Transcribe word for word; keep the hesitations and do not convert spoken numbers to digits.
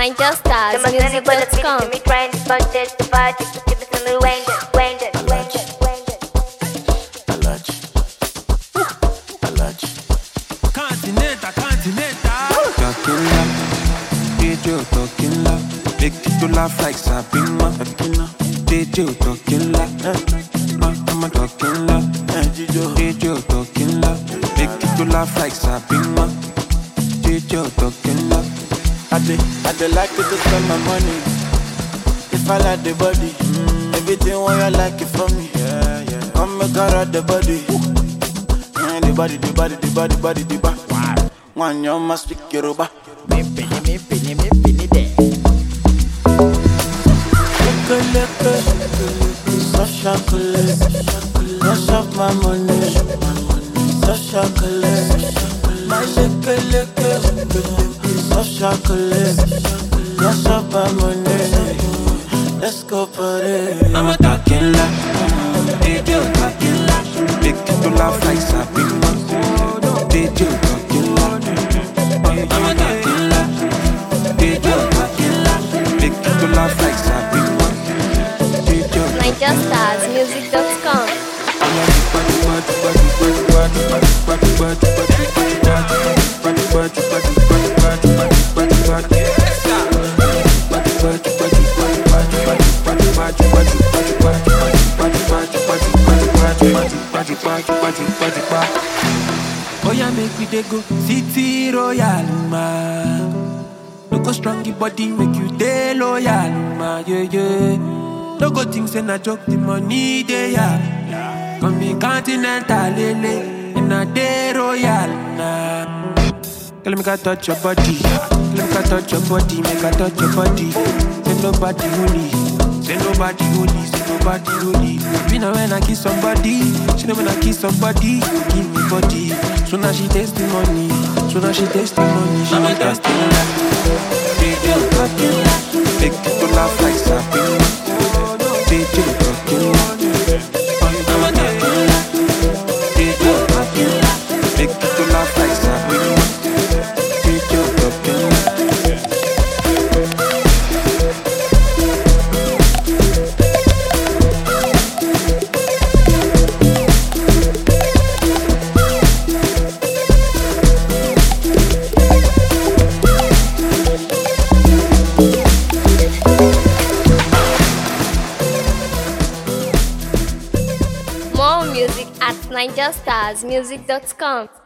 Nine Just Stars, Them a send it, but it's music dot com. me grind, budget, the party, give it to me, wind it, wind it, wind it, wind it. Alaj, Alaj. Continental, continental. Talking loud, D J talking loud. Make you laugh like Sabina. D J talking loud, I'm talking loud. D J talking loud. Make you laugh like Sabina. D J talking loud. I dey, I dey like it to spend my money. If I like the body, mm. everything what you like it from me. Yeah, yeah. Come make her out the body. Yeah, the body, the body, the body, body, the body. Wow. One you must speak Yoruba. Me penny, me penny, me penny there. Look, look, so chocolate, rush up my money, so chocolate. My look, look, so chocolate, rush up my money. Let's go party. I'm a talking loud, D J talking loud. Make you laugh like Sabina. D J talking loud, I'm a talking loud. D J talking loud. Make you laugh like Sabina. D J Nine Just Stars, music dot com. Oh yeah, make we dey go City Royal, ma. No go strong your body, make you dey loyal, ma. Yeah, yeah. No go think say na joke, the money dey ya. Come be continental, lele, and a day royal, nah. Girl, make I touch your body. Girl, make I touch your body, make I touch your body. Say nobody holy, say nobody holy, say nobody holy. You know when I kiss somebody, she know when I kiss somebody, give me body. So now she taste the money, so now she taste the money. She I'm a make us talking loud, D J talking loud. Make you laugh like Sabina. D J talking loud, I'm a talking loud. D J talking loud. Make you laugh like Sabina. D J talking loud. More music at nine just stars music dot com.